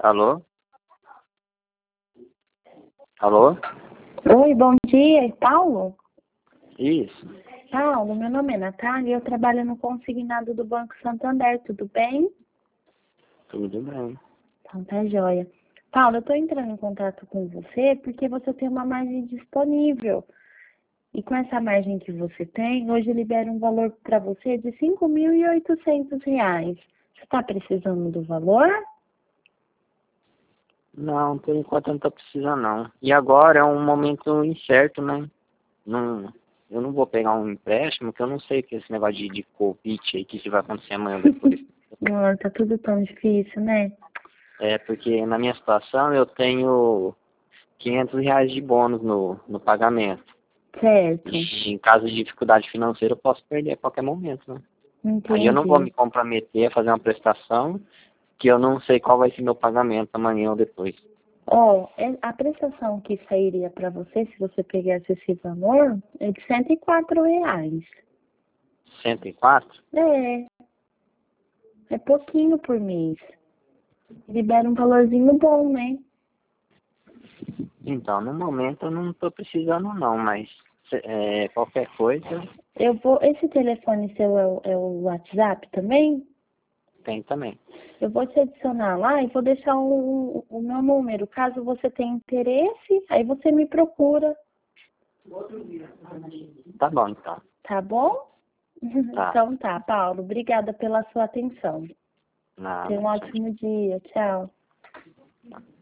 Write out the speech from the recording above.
Alô? Alô? Oi, bom dia, é Paulo? Isso. Paulo, meu nome é Natália e eu trabalho no consignado do Banco Santander, tudo bem? Tudo bem. Então tá joia. Paulo, eu tô entrando em contato com você porque você tem uma margem disponível. E com essa margem que você tem, hoje eu libero um valor para você de R$ 5.800. Você está precisando do valor? Não, por enquanto eu não tô precisando não. E agora é um momento incerto, né? Não, eu não vou pegar um empréstimo, que eu não sei que esse negócio de Covid aí, que isso vai acontecer amanhã ou depois. Não, tá tudo tão difícil, né? É, porque na minha situação eu tenho R$ 500 de bônus no pagamento. Certo, E em caso de dificuldade financeira eu posso perder a qualquer momento, né? Aí eu não vou entendi. me comprometer a fazer uma prestação que eu não sei qual vai ser meu pagamento amanhã ou depois. A prestação que sairia para você, se você pegasse esse valor, é de R$ 104. 104? É, é pouquinho por mês. Libera um valorzinho bom, né? Então, no momento eu não estou precisando não, mas qualquer coisa Esse telefone seu é o WhatsApp também? tem também. Eu vou te adicionar lá e vou deixar o meu número. Caso você tenha interesse, aí você me procura, Tá bom, então. tá bom? Tá. Então tá, Paulo. Obrigada pela sua atenção. Tenha Nada. um ótimo dia. Tchau.